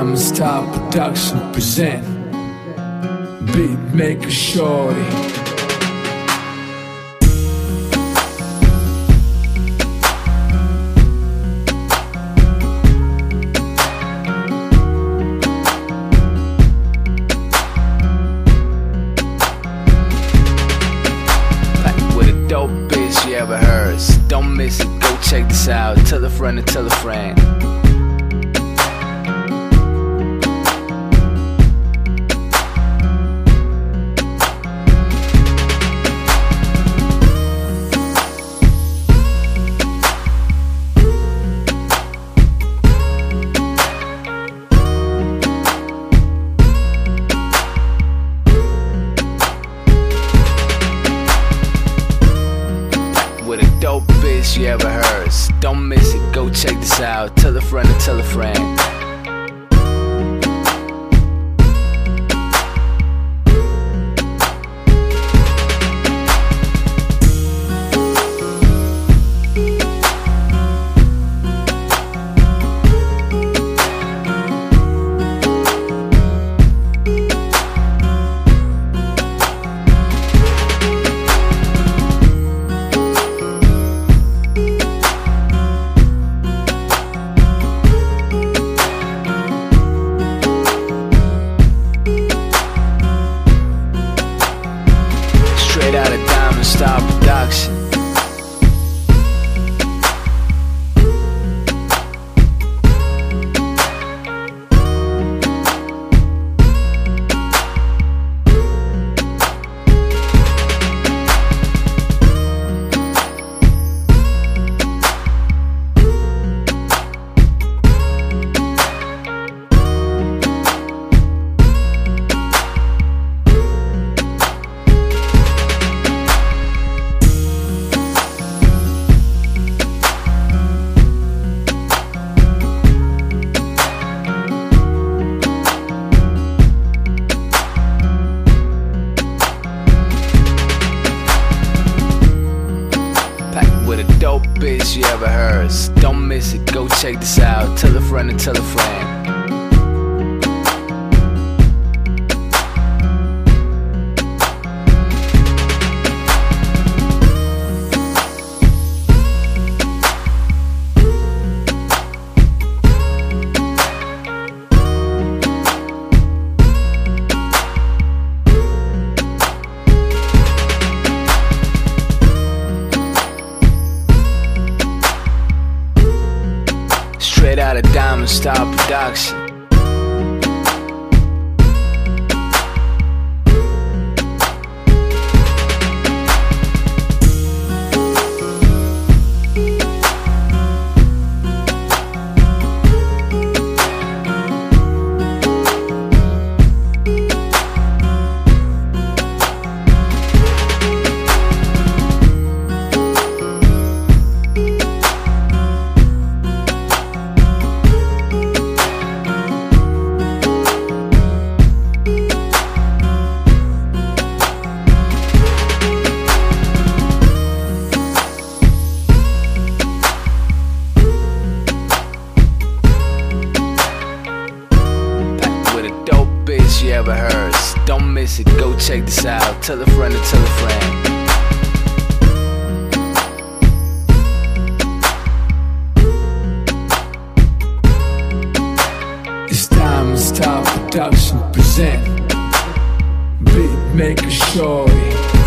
Diamond Style Production present Beatmaker Shorty. Dope bitch you ever heard. So don't miss it, go check this out. Tell a friend and tell a friend. Dope bitch you ever heard. So don't miss it, go check this out. Tell a friend and tell a friend. Straight out of Diamond Style Production. With a dope bitch you ever heard. So don't miss it, go check this out. Tell a friend and tell a friend. Straight out of Diamond Style Production. You ever heard. So don't miss it, go check this out. Tell a friend and tell a friend. It's Diamond Style Production present Beatmaker Shorty.